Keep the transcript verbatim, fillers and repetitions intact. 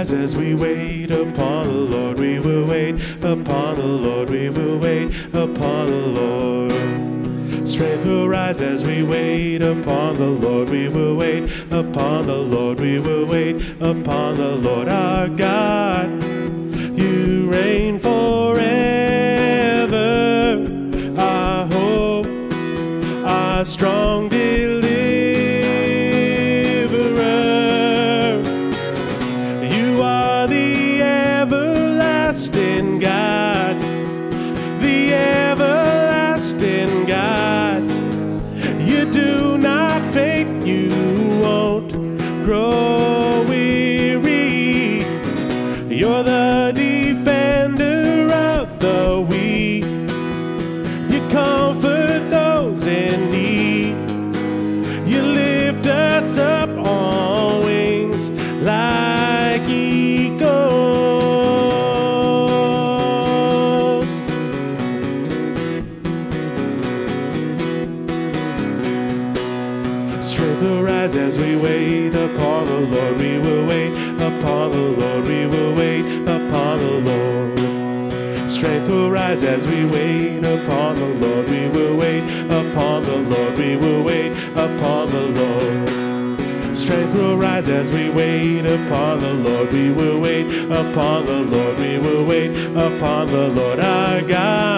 rise as we wait upon the Lord. We will wait upon the Lord. We will wait upon the Lord. Strength will rise as we wait upon the Lord. We will wait upon the Lord. We will wait upon the Lord our God. You reign forever. Our hope, our strong deliverer. You are the everlasting God. The everlasting God. You do not faint, you won't grow weary. You're the defender of the weak. You comfort those in need. You lift us up on wings like eagles. Strength will rise as we wait upon the Lord. We will wait upon the Lord. We will wait upon the Lord. Strength will rise as we wait upon the Lord. We will wait upon the Lord. We will wait upon the Lord. Strength will rise as we wait upon the Lord. We will wait upon the Lord. We will wait upon the Lord our God.